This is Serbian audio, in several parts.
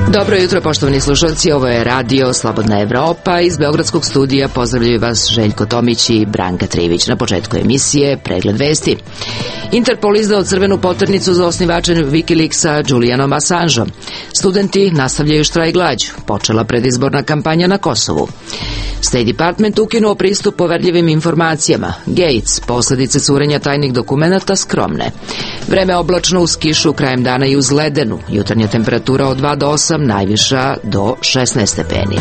Dobro jutro, poštovani slušalci, ovo je radio Slobodna Evropa. Iz Beogradskog studija pozdravljaju vas Željko Tomić i Branka Trivić. Na početku emisije pregled vesti. Interpol izdao crvenu poternicu za osnivača Wikileaksa Julianom Assangeom. Studenti nastavljaju štrajk glađu. Počela predizborna kampanja na Kosovu. State Department ukinuo pristup poverljivim informacijama. Gates, posledice curenja tajnih dokumenata skromne. Vreme oblačno uz kišu krajem dana i uz ledenu. Jutarnja temperatura od 2 do 8, najviša do 16 stepeni.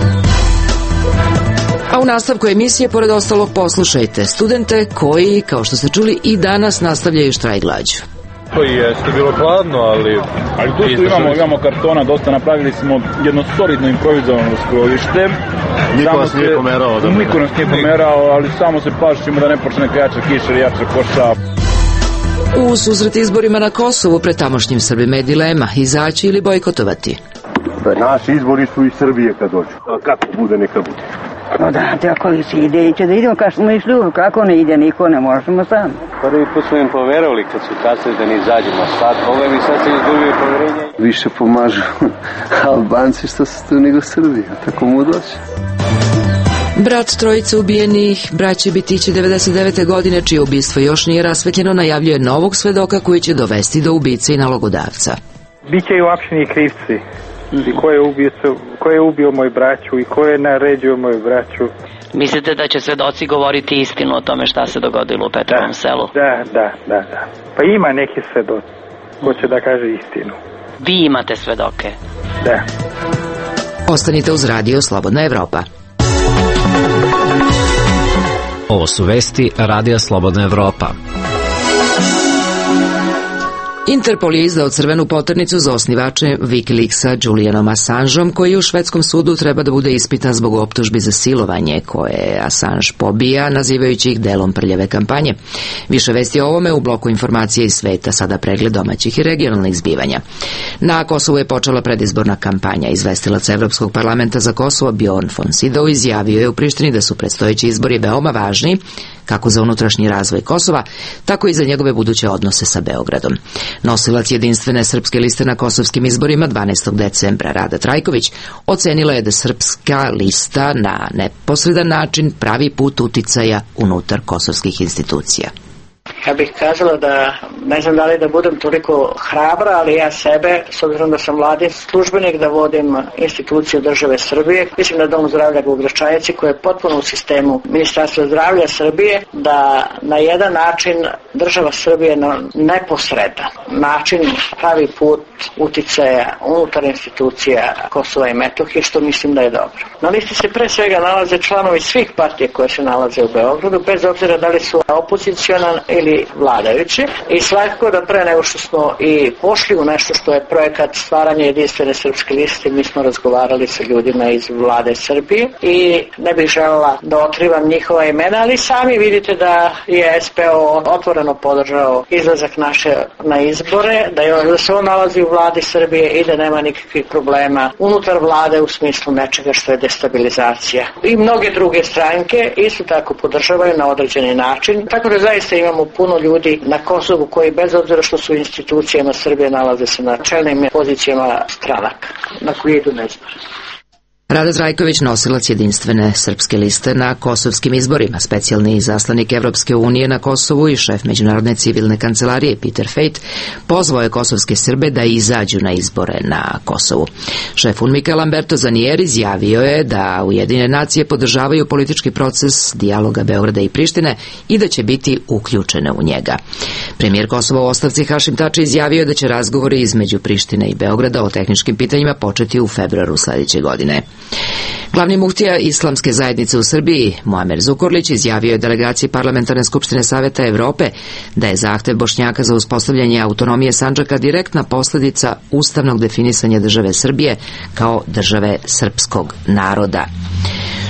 A u nastavku emisije, pored ostalog, poslušajte studente koji, kao što ste čuli, i danas nastavljaju štrajk glađu. To jeste bilo hladno, ali tu imamo kartona, dosta napravili smo jedno solidno improvizovano skrovište. Niko nas nije pomerao. Niko nas nije pomerao, ali samo se plašimo da ne počne jača kiša ili jača koša. U susret izborima na Kosovu pred tamošnjim Srbima je dilema izaći ili bojkotovati. Naši izbori su iz Srbije kad dođu. Kako bude, neka bude. No da, ako se ide, će da idemo kao smo išli, kako ne ide niko, ne možemo sami. Prvi put smo im poverovali kad su kazali da ne izađemo sad, ovo mi sad se izgubio poverenje. Više pomažu Albanci što su tu nego Srbi, tako mu doći. Brat trojice ubijenih braće Bitići 99. godine, čije ubistvo još nije rasvetljeno, najavljuje novog svedoka koji će dovesti do ubice i nalogodavca. Biće i uhapšeni krivci. I ko je ubio moju braću i ko je naredio moju braću. Mislite da će svedoci govoriti istinu o tome šta se dogodilo u Petrovom selu? Da. Pa ima neki svedok ko će da kaže istinu. Vi imate svedoke? Da. Ostanite uz radio Slobodna Evropa. Ovo su vesti Radija Slobodna Evropa. Interpol je izdao crvenu poternicu za osnivače Wikileaksa Julianom Assangeom, koji u švedskom sudu treba da bude ispitan zbog optužbi za silovanje koje je Assange pobija, nazivajući ih delom prljave kampanje. Više vesti o ovome u bloku informacije iz sveta, sada pregled domaćih i regionalnih zbivanja. Na Kosovu je počela predizborna kampanja. Izvestilac Evropskog parlamenta za Kosovo Bjorn von Sydow izjavio je u Prištini da su predstojeći izbori veoma važni, kako za unutrašnji razvoj Kosova, tako i za njegove buduće odnose sa Beogradom. Nosilac jedinstvene srpske liste na kosovskim izborima 12. decembra Rada Trajković ocenila je da srpska lista na neposredan način pravi put uticaja unutar kosovskih institucija. Ja bih kazala da, ne znam da li da budem toliko hrabra, ali ja sebe, s obzirom da sam vladin službenik, da vodim instituciju države Srbije, mislim da Dom zdravlja u Gračajici, koji je potpuno u sistemu Ministarstva zdravlja Srbije, da na jedan način država Srbije na neposredan način pravi put uticaja unutar institucija Kosova i Metohije, što mislim da je dobro. Na listi se pre svega nalaze članovi svih partija koje se nalaze u Beogradu, bez obzira da li su opozicionan ili vladajući, i svakako da pre nego što smo i pošli u nešto što je projekat stvaranja jedinstvene srpske liste, mi smo razgovarali sa ljudima iz vlade Srbije i ne bih želela da otkrivam njihova imena, ali sami vidite da je SPO otvoreno podržao izlazak naše na izbore, da se on nalazi u vladi Srbije i da nema nikakvih problema unutar vlade u smislu nečega što je destabilizacija. I mnoge druge stranke isto tako podržavaju na određeni način, tako da zaista imamo puno ljudi na Kosovu koji bez obzira što su u institucijama Srbije nalaze se na čelnim pozicijama stranaka na koji idu na izbore. Rada Trajković, nosilac jedinstvene srpske liste na kosovskim izborima, specijalni izaslanik Evropske unije na Kosovu i šef Međunarodne civilne kancelarije Peter Fejt, pozvao je kosovske Srbe da izađu na izbore na Kosovu. Šef UNMIK-a Lamberto Zanier izjavio je da Ujedinjene nacije podržavaju politički proces dijaloga Beograda i Prištine i da će biti uključene u njega. Premijer Kosova u ostavci Hašim Tači izjavio je da će razgovori između Prištine i Beograda o tehničkim pitanjima početi u februaru sledeće godine. Glavni muftija Islamske zajednice u Srbiji, Muamer Zukorlić, izjavio je delegaciji Parlamentarne skupštine Saveta Evrope da je zahtev Bošnjaka za uspostavljanje autonomije Sandžaka direktna posledica ustavnog definisanja države Srbije kao države srpskog naroda.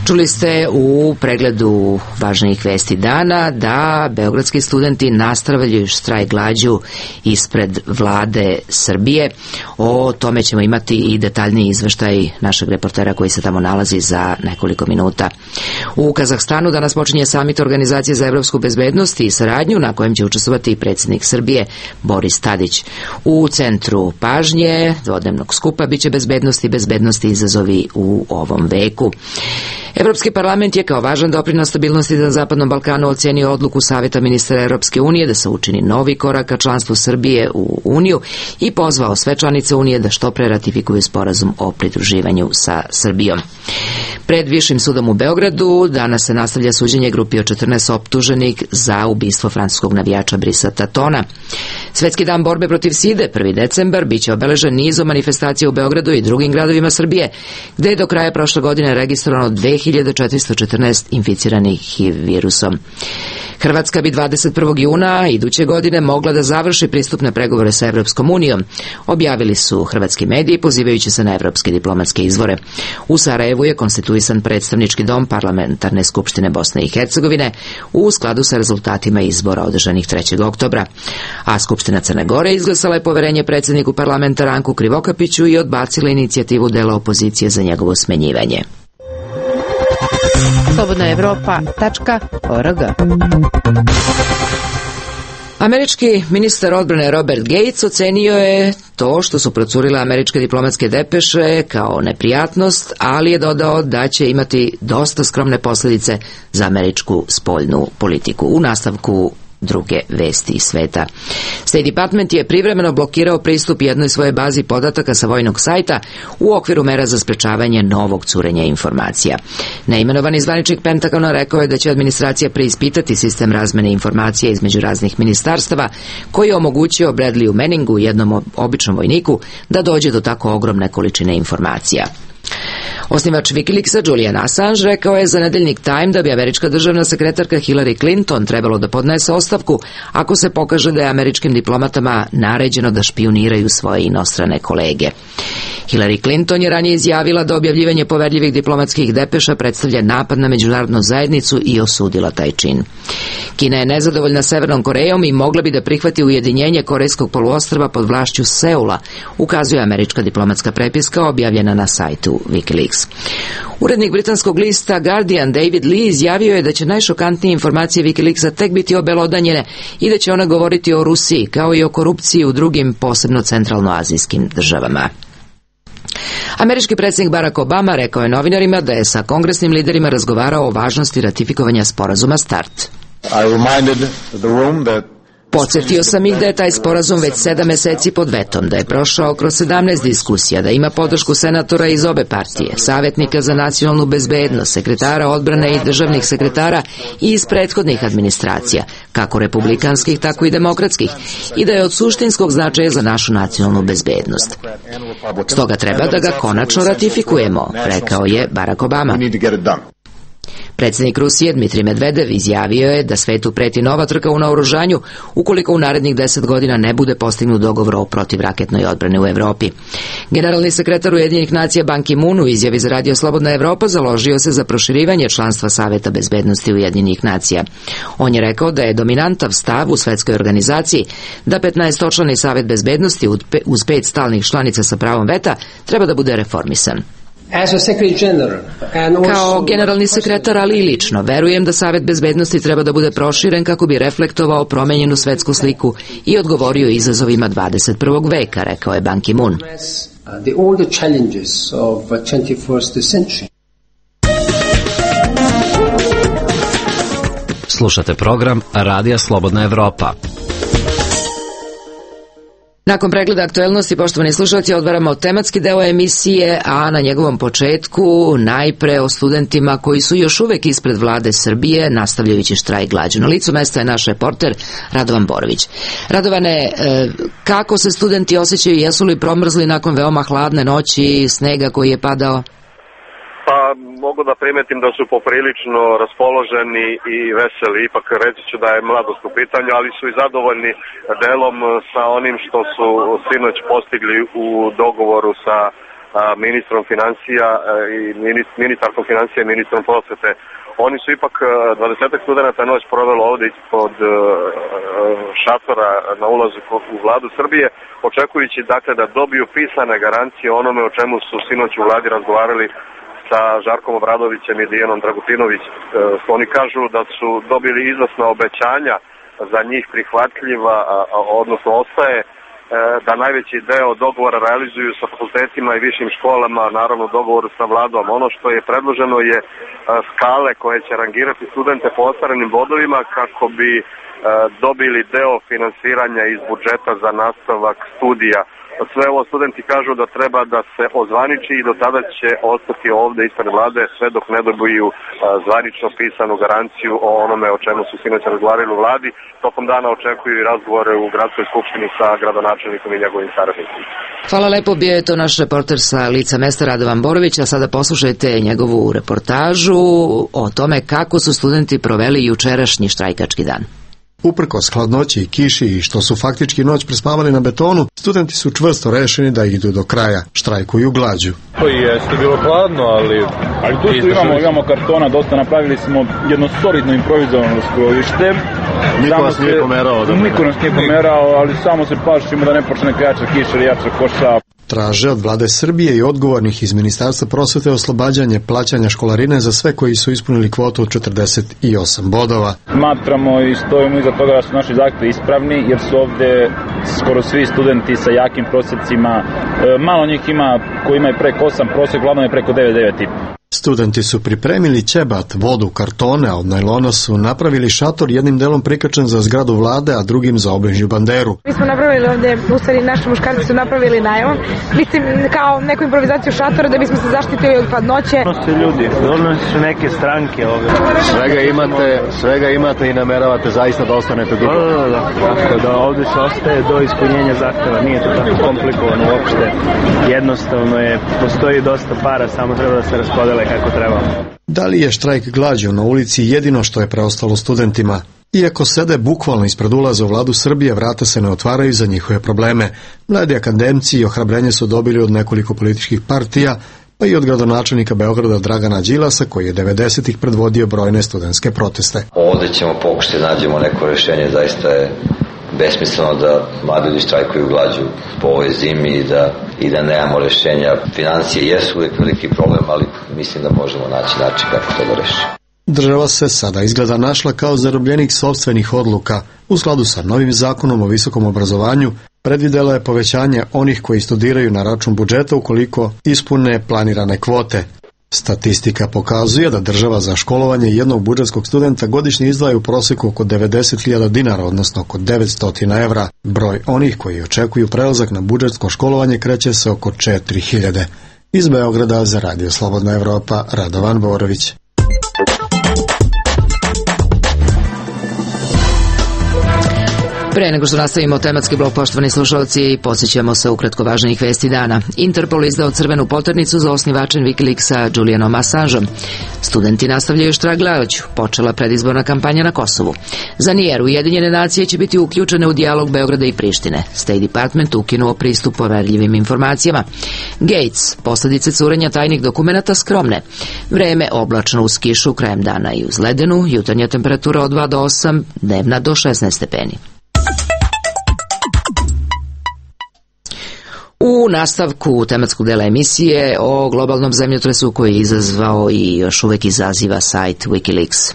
Čuli ste u pregledu važnijih vesti dana da beogradski studenti nastavljaju štrajk glađu ispred vlade Srbije. O tome ćemo imati i detaljniji izveštaj našeg reportera koji se tamo nalazi za nekoliko minuta. U Kazahstanu danas počinje samit Organizacije za evropsku bezbednost i saradnju na kojem će učestvovati i predsjednik Srbije Boris Tadić. U centru pažnje dvodnevnog skupa biće bezbednosti i izazovi u ovom veku. Evropski parlament je kao važan doprinos stabilnosti na Zapadnom Balkanu ocenio odluku Saveta ministara Europske unije da se učini novi korak ka članstvu Srbije u Uniju i pozvao sve članice Unije da što pre ratifikuju sporazum o pridruživanju sa Srbijom. Pred Višim sudom u Beogradu danas se nastavlja suđenje grupi od 14 optuženih za ubistvo francuskog navijača Brisa Tatona. Svetski dan borbe protiv side, 1. decembar, biće obeležen nizom manifestacija u Beogradu i drugim gradovima Srbije, gde je do kraja prošle godine registrovano 2414 inficiranih HIV virusom. Hrvatska bi 21. juna iduće godine mogla da završi pristupne pregovore sa Evropskom unijom, objavili su hrvatski mediji pozivajući se na evropske diplomatske izvore. U Sarajevu je konstituisan predstavnički dom Parlamentarne skupštine Bosne i Hercegovine u skladu sa rezultatima izbora održanih 3. oktobra. A Skupština Crne Gore izglasala je poverenje predsjedniku parlamenta Ranku Krivokapiću i odbacila inicijativu dela opozicije za njegovo smenjivanje. slobodnaevropa.org. Američki ministar odbrane Robert Gates ocenio je to što su procurile američke diplomatske depeše kao neprijatnost, ali je dodao da će imati dosta skromne posljedice za američku spoljnu politiku. U nastavku druge vesti iz sveta. State Department je privremeno blokirao pristup jednoj svoje bazi podataka sa vojnog sajta u okviru mera za sprečavanje novog curenja informacija. Neimenovani zvaničnik Pentagona rekao je da će administracija preispitati sistem razmene informacija između raznih ministarstava koji je omogućio Bradleyu Manningu, jednom običnom vojniku, da dođe do tako ogromne količine informacija. Osnivač Wikileaksa Julian Assange rekao je za nedeljnik Time da bi američka državna sekretarka Hillary Clinton trebalo da podnese ostavku ako se pokaže da je američkim diplomatama naređeno da špijuniraju svoje inostrane kolege. Hillary Clinton je ranije izjavila da objavljivanje poverljivih diplomatskih depeša predstavlja napad na međunarodnu zajednicu i osudila taj čin. Kina je nezadovoljna Severnom Korejom i mogla bi da prihvati ujedinjenje Korejskog poluostrva pod vlašću Seula, ukazuje američka diplomatska prepiska objavljena na sajtu Wikileaks. Urednik britanskog lista Guardian David Lee izjavio je da će najšokantnije informacije Wikileaksa tek biti obelodanjene i da će ona govoriti o Rusiji kao i o korupciji u drugim, posebno centralnoazijskim državama. Američki predsjednik Barack Obama rekao je novinarima da je sa kongresnim liderima razgovarao o važnosti ratifikovanja sporazuma START. Podsjetio sam ih da je taj sporazum već 7 meseci pod vetom, da je prošao kroz 17 diskusija, da ima podršku senatora iz obe partije, savjetnika za nacionalnu bezbednost, sekretara odbrane i državnih sekretara i iz prethodnih administracija, kako republikanskih, tako i demokratskih, i da je od suštinskog značaja za našu nacionalnu bezbednost. Stoga treba da ga konačno ratifikujemo, rekao je Barack Obama. Predsjednik Rusije Dmitrij Medvedev izjavio je da svetu preti nova trka u naoružanju ukoliko u narednih 10 godina ne bude postignut dogovor o protivraketnoj odbrani u Evropi. Generalni sekretar Ujedinjenih nacija Ban Ki-moon u izjavi za Radio Slobodna Evropa založio se za proširivanje članstva Saveta bezbednosti Ujedinjenih nacija. On je rekao da je dominantav stav u svetskoj organizaciji da 15-člani Savet bezbednosti uz 5 stalnih članica sa pravom veta treba da bude reformisan. Kao generalni sekretar, ali i lično, verujem da Savet bezbednosti treba da bude proširen kako bi reflektovao promenjenu svetsku sliku i odgovorio izazovima 21. veka, rekao je Ban Ki-moon. Slušate program Radija Slobodna Evropa. Nakon pregleda aktuelnosti, poštovani slušalci, otvaramo tematski deo emisije, a na njegovom početku najpre o studentima koji su još uvek ispred vlade Srbije, nastavljajući štrajk glađu. Na licu mesta je naš reporter Radovan Borović. Radovane, kako se studenti osjećaju, jesu li promrzli nakon veoma hladne noći i snega koji je padao? Pa mogu da primetim da su poprilično raspoloženi i veseli, ipak reći ću da je mladost u pitanju, ali su i zadovoljni delom sa onim što su sinoć postigli u dogovoru sa ministrom financija i ministarkom financija i ministrom prosvete. Oni su ipak 20 studenta noć provelo ovde ispod šatora na ulazu u vladu Srbije, očekujući dakle da dobiju pisane garancije onome o čemu su sinoć u vladi razgovarali sa Žarkom Obradovićem i Dijanom Dragutinović. Oni kažu da su dobili izvesna obećanja za njih prihvatljiva, odnosno ostaje da najveći deo dogovora realizuju sa fakultetima i višim školama, naravno dogovor sa vladom. Ono što je predloženo je skale koje će rangirati studente po ostvarenim bodovima kako bi dobili deo finansiranja iz budžeta za nastavak studija. Sve ovo studenti kažu da treba da se ozvaniči i do tada će ostati ovde ispred vlade sve dok ne dobiju zvanično pisanu garanciju o onome o čemu su sinoć razgovarali u vladi. Tokom dana očekuju i razgovore u gradskoj skupštini sa gradonačelnikom i njegovim saradnicima. Hvala lepo, bio je to naš reporter sa lica mesta Radovan Borović, a sada poslušajte njegovu reportažu o tome kako su studenti proveli jučerašnji štrajkački dan. Uprkos hladnoći i kiši i što su faktički noć prespavali na betonu, studenti su čvrsto rešeni da idu do kraja, štrajkuju glađu. To i jeste bilo hladno, ali tu imamo kartona, dosta napravili smo jedno solidno improvizovano skrovište. Niko nas nije pomerao. Niko nas nije pomerao, ali samo se plašimo da ne počne jača kiša ili jača koša. Traže od vlade Srbije i odgovornih iz Ministarstva prosvete oslobađanje plaćanja školarine za sve koji su ispunili kvotu od 48 bodova. Smatramo i stojimo iza toga da su naši zahtevi ispravni, jer su ovde skoro svi studenti sa jakim prosjecima. Malo njih ima koji imaju preko 8 prosjek, glavno je preko 9,9. Studenti su pripremili ćebat, vodu, kartone, a od najlona su napravili šator, jednim delom prikačen za zgradu vlade, a drugim za obližnju banderu. Mi smo napravili ovde, u stvari naši muškarci su napravili najlon, mislim kao neku improvizaciju šatora da bismo se zaštitili od hladnoće. Dovoljno su neke stranke ovde. Svega imate i nameravate zaista da ostanete dugo. Da. Tako da ovde se ostaje do ispunjenja zahteva, nije to tako komplikovano uopšte. Jednostavno je, postoji dosta para, samo treba da se raspodele kako treba. Da li je štrajk glađu na ulici jedino što je preostalo studentima? Iako sede bukvalno ispred ulaza u vladu Srbije, vrata se ne otvaraju za njihove probleme. Mladi akademci i ohrabrenje su dobili od nekoliko političkih partija, pa i od gradonačelnika Beograda Dragana Đilasa, koji je 90-ih predvodio brojne studentske proteste. Ovde ćemo pokušati nađemo neko rešenje, zaista je besmisleno da mladi ljudi štrajkuju glađu po ovoj zimi i da nemamo rešenja. Financije jesu uvijek veliki problem, ali mislim da možemo naći način kako to da reši. Država se sada izgleda našla kao zarobljenik sopstvenih odluka. U skladu sa novim zakonom o visokom obrazovanju predvidela je povećanje onih koji studiraju na račun budžeta ukoliko ispune planirane kvote. Statistika pokazuje da država za školovanje jednog budžetskog studenta godišnje izdvaja u proseku oko 90.000 dinara, odnosno oko 900 evra. Broj onih koji očekuju prelazak na budžetsko školovanje kreće se oko 4.000. Iz Beograda za Radio Slobodna Evropa, Radovan Borović. Pre nego što nastavimo tematski blok, poštovani slušalci, podsjećamo se ukratko važnijih vesti dana. Interpol izdao crvenu poternicu za osnivačem Wikileaksa Julianom Assangeom. Studenti nastavljaju štrajk glađu. Počela predizborna kampanja na Kosovu. Za Nijer Ujedinjene nacije će biti uključene u dijalog Beograda i Prištine. State Department ukinuo pristup poverljivim informacijama. Gates, posledice curenja tajnih dokumenata skromne. Vreme oblačno uz kišu krajem dana i uz ledenu, jutarnja temperatura od 2 do 8, dnevna do 16 stepeni. U nastavku tematskog dela emisije o globalnom zemljotresu koji je izazvao i još uvek izaziva sajt Wikileaks.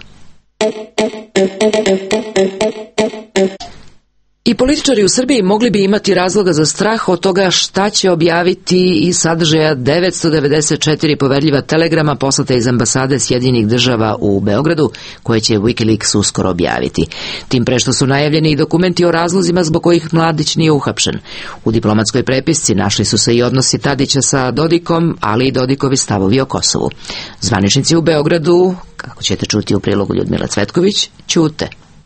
I političari u Srbiji mogli bi imati razloga za strah od toga šta će objaviti iz sadržaja 994 poverljiva telegrama poslata iz ambasade Sjedinjenih država u Beogradu, koje će Wikileaks uskoro objaviti. Tim pre što su najavljeni i dokumenti o razlozima zbog kojih Mladić nije uhapšen. U diplomatskoj prepisci našli su se i odnosi Tadića sa Dodikom, ali i Dodikovi stavovi o Kosovu. Zvaničnici u Beogradu, kako ćete čuti u prilogu Ljudmila Cvetković, ćute.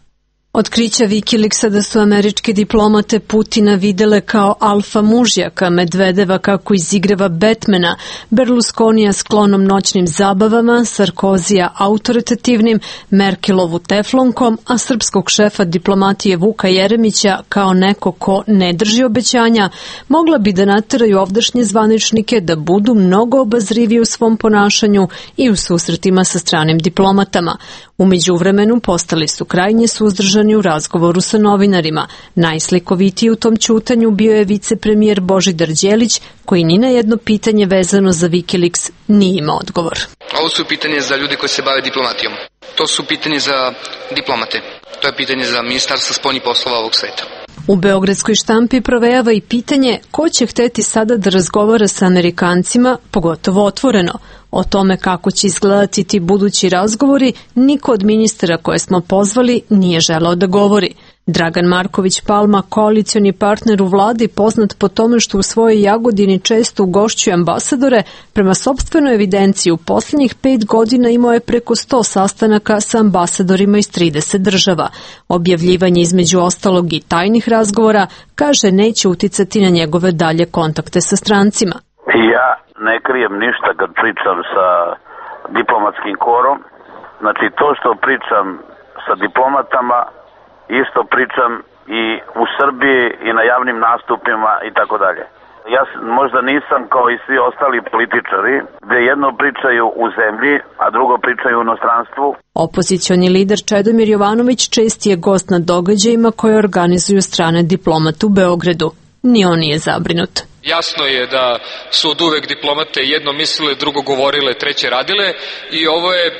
Otkrića Wikileaksa da su američke diplomate Putina videle kao alfa mužjaka, Medvedeva kako izigrava Batmana, Berlusconija sklonom noćnim zabavama, Sarkozija autoritativnim, Merkelovu teflonkom, a srpskog šefa diplomatije Vuka Jeremića kao neko ko ne drži obećanja, mogla bi da nateraju ovdašnje zvaničnike da budu mnogo obazriviji u svom ponašanju i u susretima sa stranim diplomatama. U međuvremenu postali su krajnje suzdržani u razgovoru sa novinarima. Najslikovitiji u tom ćutanju bio je vicepremijer Božidar Đelić, koji ni na jedno pitanje vezano za Wikileaks nije imao odgovor. Ovo su pitanje za ljude koji se bave diplomatijom. To su pitanje za diplomate. To je pitanje za ministarstvo spoljnih poslova ovog sveta. U beogradskoj štampi provejava i pitanje ko će hteti sada da razgovara sa Amerikancima, pogotovo otvoreno. O tome kako će izgledati ti budući razgovori, niko od ministara koje smo pozvali nije želeo da govori. Dragan Marković Palma, koalicioni partner u vladi, poznat po tome što u svojoj Jagodini često ugošćuje ambasadore, prema sopstvenoj evidenciji u posljednjih 5 godina imao je preko 100 sastanaka sa ambasadorima iz 30 država. Objavljivanje između ostalog i tajnih razgovora, kaže, neće uticati na njegove dalje kontakte sa strancima. Ja ne krijem ništa kad pričam sa diplomatskim korom. Znači, to što pričam sa diplomatama, isto pričam i u Srbiji i na javnim nastupima i tako dalje. Ja možda nisam kao i svi ostali političari, gde jedno pričaju u zemlji, a drugo pričaju u inostranstvu. Opozicioni lider Čedomir Jovanović čest je gost na događajima koje organizuju strane diplomate u Beogradu. Ni on nije zabrinut. Jasno je da su od uvek diplomate jedno mislile, drugo govorile, treće radile i ovo je,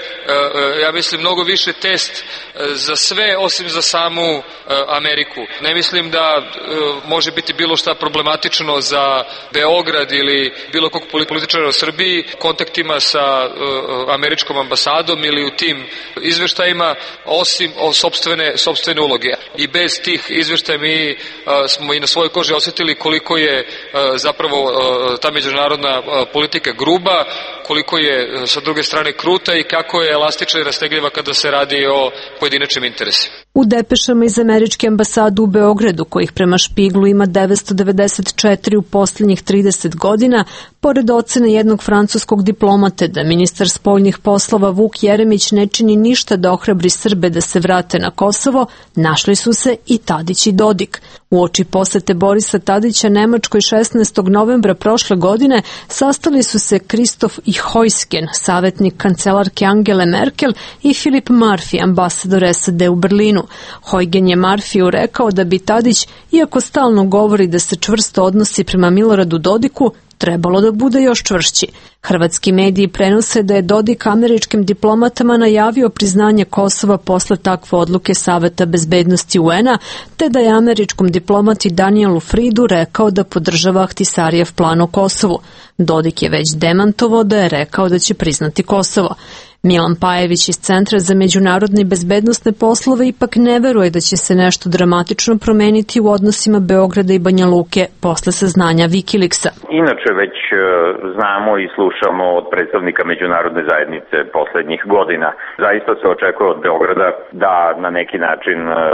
ja mislim, mnogo više test za sve osim za samu Ameriku. Ne mislim da može biti bilo šta problematično za Beograd ili bilo kog političara u Srbiji kontaktima sa američkom ambasadom ili u tim izveštajima osim sopstvene uloge. I bez tih izveštaja mi smo i na svojoj koži osjetili koliko je zapravo ta međunarodna politika gruba, koliko je sa druge strane kruta i kako je elastična i rastegljiva kada se radi o pojedinačnim interesima. U depešama iz američke ambasade u Beogradu, kojih prema Špiglu ima 994 u posljednjih 30 godina, pored ocene jednog francuskog diplomate da ministar spoljnih poslova Vuk Jeremić ne čini ništa da ohrabri Srbe da se vrate na Kosovo, našli su se i Tadić i Dodik. Uoči posete Borisa Tadića Nemačkoj 16. novembra prošle godine sastali su se Kristof i Heusgen, savjetnik kancelarke Angele Merkel, i Filip Murphy, ambasador SAD u Berlinu. Huygen je Murphyu rekao da bi Tadić, iako stalno govori da se čvrsto odnosi prema Miloradu Dodiku, trebalo da bude još čvršći. Hrvatski mediji prenose da je Dodik američkim diplomatama najavio priznanje Kosova posle takve odluke Saveta bezbednosti UN-a, te da je američkom diplomati Danielu Fridu rekao da podržava Ahtisarijev plan o Kosovu. Dodik je već demantovao da je rekao da će priznati Kosovo. Milan Pajević iz Centra za međunarodne i bezbednosne poslove ipak ne veruje da će se nešto dramatično promeniti u odnosima Beograda i Banja Luke posle saznanja Wikileaksa. Inače već znamo i slušamo od predstavnika međunarodne zajednice poslednjih godina. Zaista se očekuje od Beograda da na neki način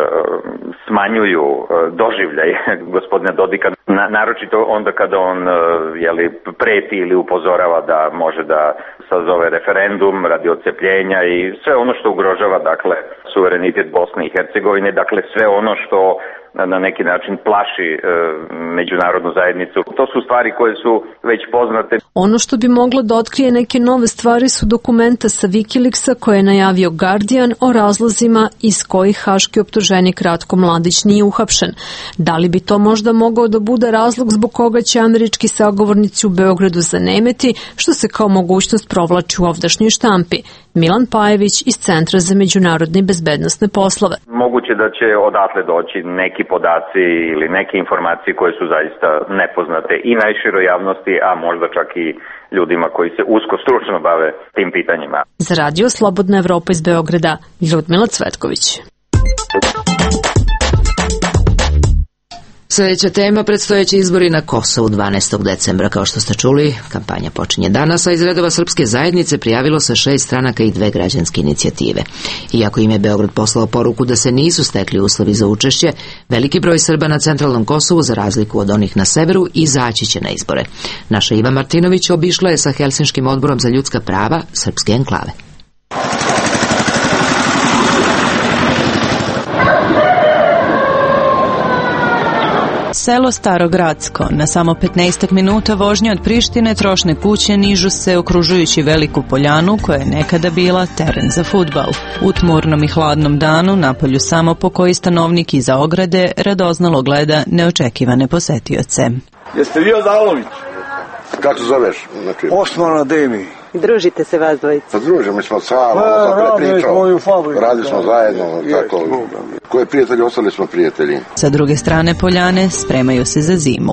smanjuju doživljaj gospodina Dodika, naročito onda kada on preti ili upozorava da može da sazove referendum radi odcepljenja i sve ono što ugrožava, dakle, suverenitet Bosne i Hercegovine, dakle sve ono što na neki način plaši međunarodnu zajednicu. To su stvari koje su već poznate. Ono što bi moglo da otkrije neke nove stvari su dokumenta sa Wikileaksa koje je najavio Guardian o razlozima iz kojih haški optuženik Ratko Mladić nije uhapšen. Da li bi to možda mogao da bude razlog zbog koga će američki sagovornici u Beogradu zanemeti, što se kao mogućnost provlači u ovdašnjoj štampi? Milan Pajević iz Centra za međunarodne i bezbednosne poslove. Moguće da će odatle doći neki podaci ili neke informacije koje su zaista nepoznate i najširoj javnosti, a možda čak i ljudima koji se usko stručno bave tim pitanjima. Za Radio Slobodna Evropa iz Beograda, Ljudmila Cvetković. Sljedeća tema, predstojeći izbori na Kosovu 12. decembra. Kao što ste čuli, kampanja počinje danas, a iz redova srpske zajednice prijavilo se 6 stranaka i 2 građanske inicijative. Iako im je Beograd poslao poruku da se nisu stekli uslovi za učešće, veliki broj Srba na centralnom Kosovu, za razliku od onih na severu, izaći će na izbore. Naša Iva Martinović obišla je sa Helsinškim odborom za ljudska prava srpske enklave. Selo Starogradsko, na samo 15 minuta vožnje od Prištine, trošne kuće nižu se okružujući veliku poljanu koja je nekada bila teren za fudbal. U tmurnom i hladnom danu napolju samo po koji stanovnik iza ograde radoznalo gleda neočekivane posetioce. Jeste vi Odalović? Kako se zoveš? Znači... Osmana Demi. Družite se vas dvojica? Pa družimo smo samo, radili smo zajedno, tako. Koji prijatelji, ostali smo prijatelji. Sa druge strane poljane spremaju se za zimu.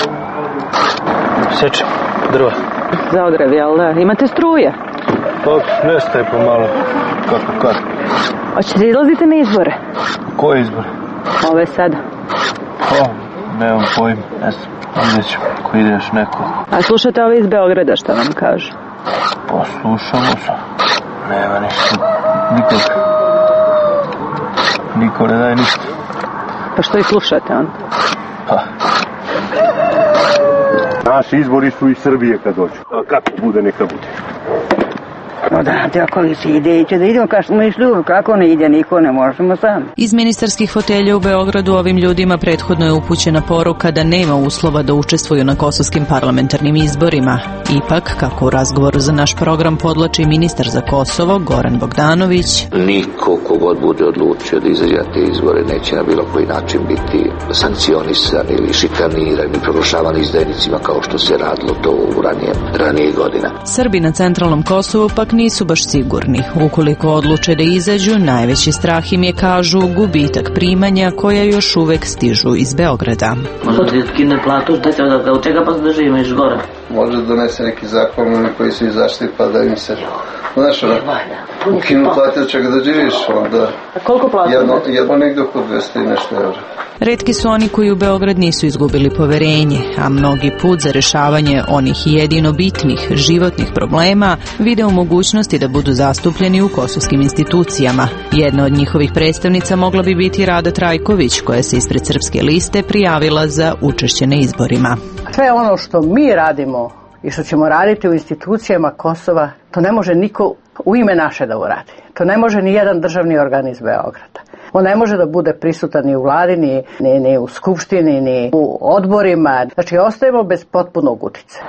Sečem drva. Za ograd, jel da? Imate struje? Pa nestaje pomalo, kako kad. Hoćete izlazite na izbore? Koje izbore? Ove sada. Nemam pojma, ne znam, vidjet ću ako ideš neko. A slušate ove iz Beograda, šta vam kažu? Pa slušamo se, nema ništa, nikog. Niko ne daje ništa. Pa što ih slušate onda? Pa. Naši izbori su iz Srbije kad dođu. A kako bude, neka bude. Odavde ako se ide, će da idemo kao što smo išli, kako ne ide, niko ne možemo sami. Iz ministarskih fotelja u Beogradu ovim ljudima prethodno je upućena poruka da nema uslova da učestvuju na kosovskim parlamentarnim izborima. Ipak, kako u razgovoru za naš program podlači ministar za Kosovo, Goran Bogdanović, niko kogod bude odlučio da izađe na te izbore neće na bilo koji način biti sankcionisan ili šikaniran ili proglašavan izdajnicima kao što se radilo to u ranije godina. Srbi na centralnom Kosovu pak nisu baš sigurni. Ukoliko odluče da izađu, najveći strah im je, kažu, gubitak primanja koja još uvek stižu iz Beograda. Možda ti skine platu, od čega pa se da živiš gore? Može donese neki zakon koji su izašli pa da im se... Znaš, ukinu plati od čega da živiš, onda... A koliko plati? Jedno negdje oko 200 i nešto eura. Retki su oni koji u Beograd nisu izgubili poverenje, a mnogi put za rešavanje onih jedino bitnih životnih problema vide u mogućnosti da budu zastupljeni u kosovskim institucijama. Jedna od njihovih predstavnica mogla bi biti Rada Trajković, koja se ispred Srpske liste prijavila za učešće na izborima. Sve ono što mi radimo i što ćemo raditi u institucijama Kosova, to ne može niko u ime naše da uradi. To ne može ni jedan državni organ iz Beograda. On ne može da bude prisutan ni u vladi, ni u skupštini, ni u odborima. Znači, ostajemo bez potpunog uticaja.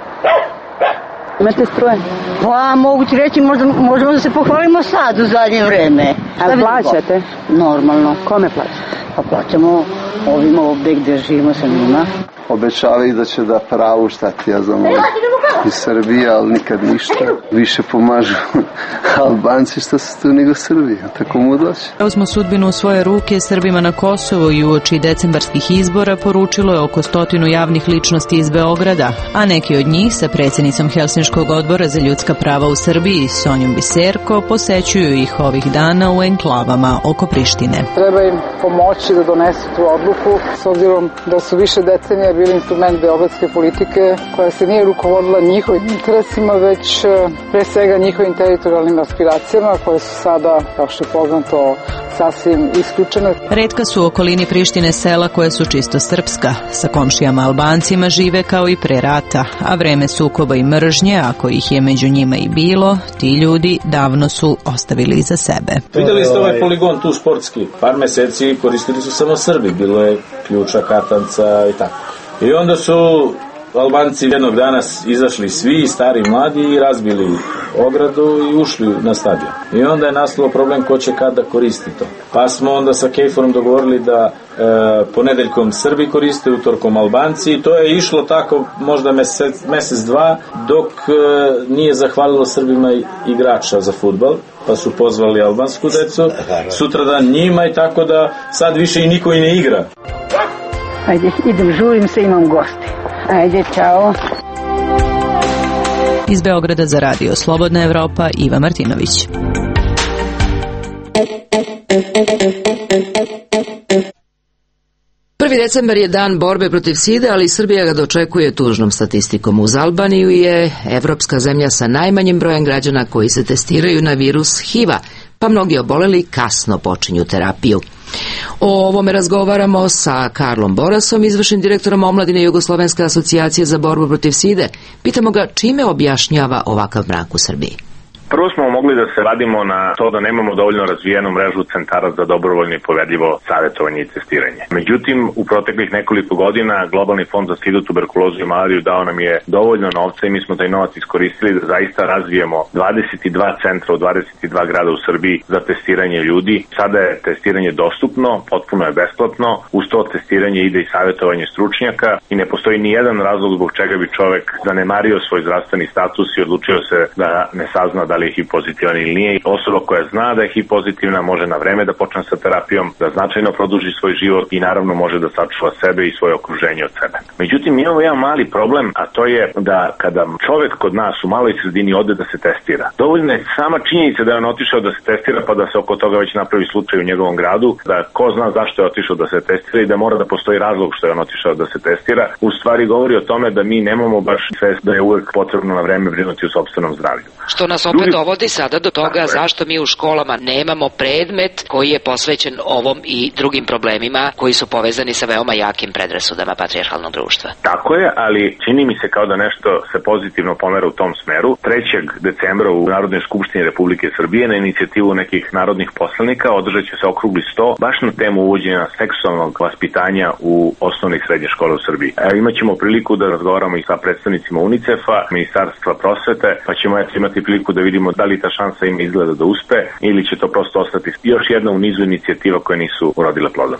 Imate struje? Pa, mogu ti reći, možemo da se pohvalimo sad u zadnje vreme. A plaćate? Normalno. Kome plaćate? Pa plaćamo ovima ovdje gdje živimo sa njima. Obećavaju da će da pravu, šta ti ja znam, iz Srbije, ali nikad ništa. Više pomažu Albanci što su tu nego Srbija, tako mu doći. Uzmu sudbinu u svoje ruke Srbima na Kosovu i uoči decembarskih izbora poručilo je oko 100 javnih ličnosti iz Beograda, a neki od njih sa predsjednicom Helsinškog odbora za ljudska prava u Srbiji, Sonjom Biserko, posećuju ih ovih dana u enklavama oko Prištine. Treba im pomoći da donesu tu odluku, s obzirom da su više decenija bili instrument beogradske politike koja se nije rukovodila njihovim interesima, već pre svega njihovim teritorijalnim aspiracijama koje su sada, kao što je poznato, sasvim isključene. Retka su u okolini Prištine sela koje su čisto srpska. Sa komšijama Albancima žive kao i pre rata, a vreme sukoba i mržnje, ako ih je među njima i bilo, ti ljudi davno su ostavili iza sebe. Vidjeli ste ovaj poligon tu sportski, par meseci koristili su samo Srbi, bilo je ključa, katanca i tako. I onda su Albanci jednog dana izašli svi, stari i mladi, i razbili ogradu i ušli na stadion. I onda je nastalo problem ko će kada koristi to. Pa smo onda sa Kejforom dogovorili da ponedeljkom Srbi koriste, utorkom Albanci, i to je išlo tako možda mesec dva, dok nije zahvalilo Srbima igrača za fudbal, pa su pozvali albansku decu, sutradan njima, i tako da sad više i niko i ne igra. Ajde, idem, žurim se, imam gosti. Ajde, čao. Iz Beograda za radio Slobodna Evropa, Iva Martinović. 1. decembar je dan borbe protiv side, ali Srbija ga dočekuje tužnom statistikom. Uz Albaniju je evropska zemlja sa najmanjim brojem građana koji se testiraju na virus HIV-a, pa mnogi oboleli kasno počinju terapiju. O ovome razgovaramo sa Karlom Borasom, izvršnim direktorom omladine Jugoslovenske asocijacije za borbu protiv side. Pitamo ga čime objašnjava ovakav mrak u Srbiji. Prvo smo mogli da se radimo na to da nemamo dovoljno razvijenu mrežu centara za dobrovoljno i poverljivo savjetovanje i testiranje. Međutim, u proteklih nekoliko godina Globalni fond za sidu, tuberkulozu i malariju dao nam je dovoljno novca i mi smo taj novac iskoristili da zaista razvijemo 22 centra u 22 grada u Srbiji za testiranje ljudi. Sada je testiranje dostupno, potpuno je besplatno, uz to testiranje ide i savjetovanje stručnjaka i ne postoji ni jedan razlog zbog čega bi čovek zanemario svoj zdravstveni status i odlučio se da ne sazna da li je HIV pozitivan ili nije. Osoba koja zna da je HIV pozitivna može na vreme da počne sa terapijom, da značajno produži svoj život i naravno može da sačuva sebe i svoje okruženje od sebe. Međutim, imamo jedan mali problem, a to je da kada čovek kod nas u maloj sredini ode da se testira, dovoljno je sama činjenica da je on otišao da se testira pa da se oko toga već napravi slučaj u njegovom gradu, da ko zna zašto je otišao da se testira i da mora da postoji razlog što je on otišao da se testira, u stvari govori o tome da mi nemamo baš svest da je uvek potrebno na vreme brinuti o sopstvenom zdravlju. Što nas opet dovodi sada do toga zašto mi u školama nemamo predmet koji je posvećen ovom i drugim problemima koji su povezani sa veoma jakim predrasudama patrijarhalnog društva. Tako je, ali čini mi se kao da nešto se pozitivno pomera u tom smeru. 3. decembra u Narodnoj skupštini Republike Srbije na inicijativu nekih narodnih poslanika održat će se okrugli sto baš na temu uvođenja seksualnog vaspitanja u osnovne i srednje škole u Srbiji. Imaćemo priliku da razgovaramo i sa predstavnicima UNICEF-a, Ministarstva prosvete, pa ćemo imati priliku da vidimo da li ta šansa ima izgleda da uspe ili će to prosto ostati još jedna u nizu inicijativa koje nisu urodile plodom.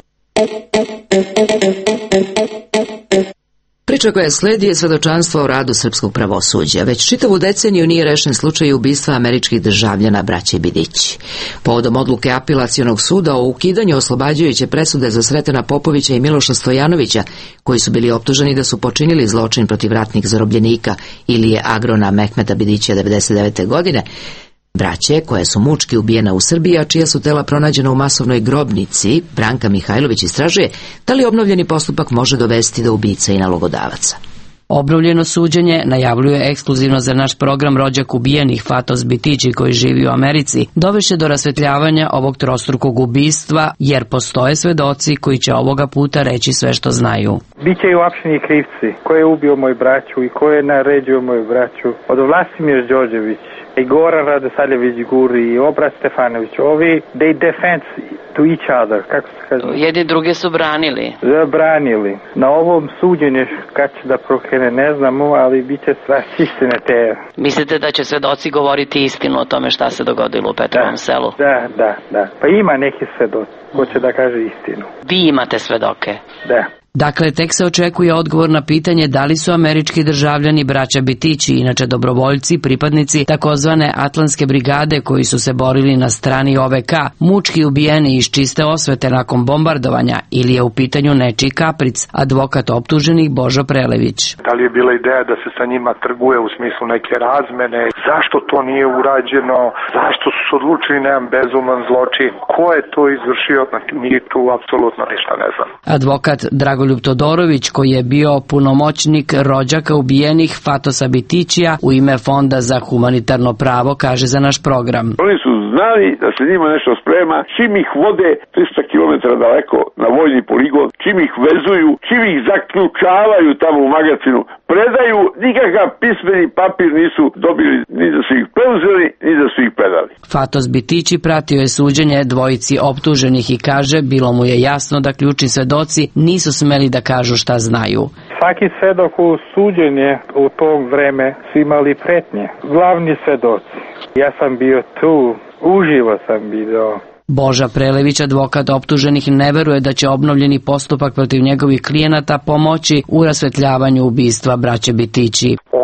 Priča koja sledi je svedočanstvo o radu srpskog pravosuđa. Već čitavu deceniju nije rešen slučaj ubistva američkih državljana braće Bidić. Povodom odluke apelacionog suda o ukidanju oslobađajuće presude za Sretena Popovića i Miloša Stojanovića, koji su bili optuženi da su počinili zločin protiv ratnih zarobljenika Ilije Agrona Mehmeta Bidića 1999. godine, braće, koje su mučki ubijena u Srbiji, a čija su tela pronađena u masovnoj grobnici, Branka Mihajlović istražuje da li obnovljeni postupak može dovesti do ubica i nalogodavaca. Obnovljeno suđenje najavljuje ekskluzivno za naš program rođak ubijenih Fatos Bitići koji živi u Americi, dovešće do rasvetljavanja ovog trostrukog ubistva, jer postoje svedoci koji će ovoga puta reći sve što znaju. Biće i uapšeni krivci. Ko je ubio moju braću i ko je naređio moju braću? Od Vlastimir Đorđević i Goran Radosaljević Guri i Obrat Stefanović, ovi they defense to each other, kako se kaže? Jedni druge su branili. Zabranili. Na ovom suđenju kad će da prokrene ne znamo, ali bit će sva istine te. Mislite da će svedoci govoriti istinu o tome šta se dogodilo u Petrovom selu? Da. Pa ima neki svedoci ko će da kaže istinu. Vi imate svedoke? Da. Dakle, tek se očekuje odgovor na pitanje da li su američki državljani braća Bitići, inače dobrovoljci, pripadnici takozvane Atlantske brigade koji su se borili na strani OVK, mučki ubijeni iz čiste osvete nakon bombardovanja, ili je u pitanju nečiji kapric, advokat optuženih Božo Prelević. Da li je bila ideja da se sa njima trguje u smislu neke razmene? Zašto to nije urađeno? Zašto su se odlučili na jedan bezuman zločin? Ko je to izvršio? Mi tu apsolutno ništa ne znam. Advokat Dragoljub Todorović, koji je bio punomoćnik rođaka ubijenih Fatosa Bitićija u ime Fonda za humanitarno pravo, kaže za naš program. Oni su znali da se njima nešto sprema, čim ih vode 300 km daleko na vojni poligon, čim ih vezuju, čim ih zaključavaju tamo u magacinu, predaju, nikakav pismeni papir nisu dobili, ni da su ih preuzeli, ni da su ih predali. Fatos Bitići pratio je suđenje dvojici optuženih i kaže, bilo mu je jasno da ključni svedoci nisu smeli da kažu šta znaju. Svaki svedok u suđenje u tom vreme su imali pretnje. Glavni svedoci. Ja sam bio tu, uživo sam bio. Boža Prelević, advokat optuženih, ne veruje da će obnovljeni postupak protiv njegovih klijenata pomoći u rasvetljavanju ubistva braće Bitići. Ok,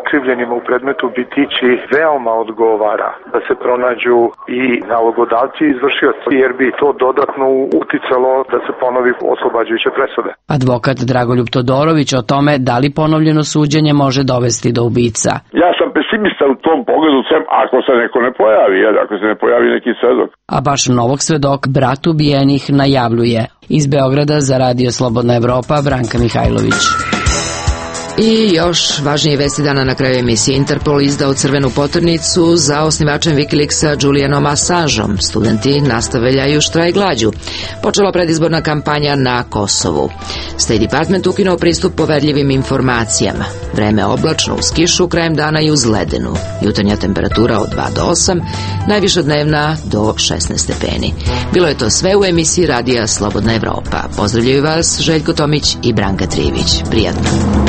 okrivljenima u predmetu Bitići veoma odgovara da se pronađu i nalogodavci i izvršioci, jer bi to dodatno uticalo da se ponovi oslobađajuće presude. Advokat Dragoljub Todorović o tome da li ponovljeno suđenje može dovesti do ubica. Ja sam pesimista u tom pogledu, sem ako se neko ne pojavi, ako se ne pojavi neki svedok. A baš novog svedok, brat ubijenih, najavljuje. Iz Beograda za Radio Slobodna Evropa, Branka Mihajlović. I još važnije vesti dana na kraju emisije. Interpol izdao crvenu poternicu za osnivačem Wikileaksa Julianom Assangeom. Studenti nastavljaju štrajk glađu. Počela predizborna kampanja na Kosovu. State Department ukinuo pristup poverljivim informacijama. Vreme oblačno uz kišu, krajem dana i uz ledenu. Jutarnja temperatura od 2 do 8, najviša dnevna do 16 stepeni. Bilo je to sve u emisiji Radija Slobodna Evropa. Pozdravljaju vas Željko Tomić i Branka Trivić. Prijatno.